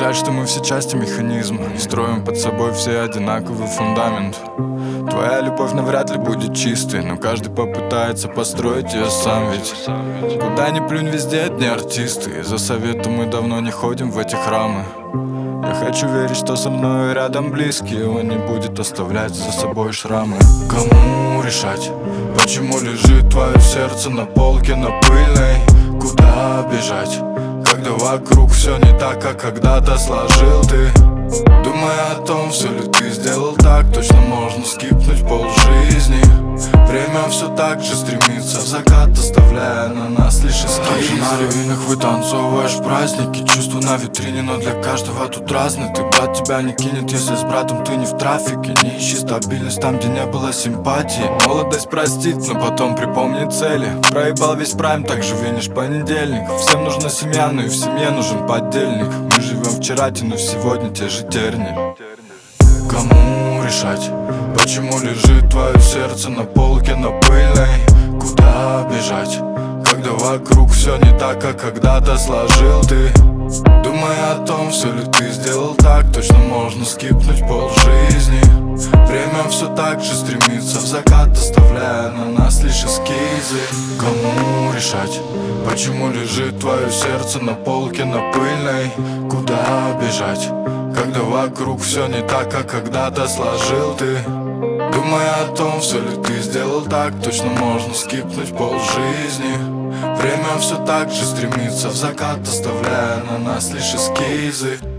замечать, что мы все части механизма и строим под собой все одинаковый фундамент. Твоя любовь навряд ли будет чистой, но каждый попытается построить ее сам. Ведь куда ни плюнь, везде одни артисты, и за советом мы давно не ходим в эти храмы. Я хочу верить, что со мной рядом близкий, он не будет оставлять за собой шрамы. Кому решать, почему лежит твое сердце на полке, на пыльной? Куда бежать, когда вокруг все не так, как когда-то сложил ты? Думая о том, все ли ты сделал так, точно можно скипнуть полжизни. Время все так же стремится в закат, оставляя на нас лишь эскизы. На руинах вытанцовываешь праздники, чувства на витрине, но для каждого тут разные. Ты брат тебя не кинет, если с братом ты не в трафике. Не ищи стабильность там, где не было симпатии. Молодость простит, но потом припомни цели. Проебал весь прайм, так живи лишь понедельник. Всем нужна семья, но и в семье нужен поддельник. Мы живем вчера, тянув сегодня те же терни. Кому решать, почему лежит твое сердце на полке, на пыльной? Куда бежать, когда вокруг все не так, как когда-то сложил ты? Думая о том, все ли ты сделал так, точно можно скипнуть полжизни. Время все так же стремится в закат, оставляя на нас лишь эскизы. Кому решать, почему лежит твое сердце на полке, на пыльной? Куда бежать, когда вокруг все не так, как когда-то сложил ты? Думая о том, все ли ты сделал так, точно можно скипнуть полжизни. Время все так же стремится в закат, оставляя на нас лишь эскизы.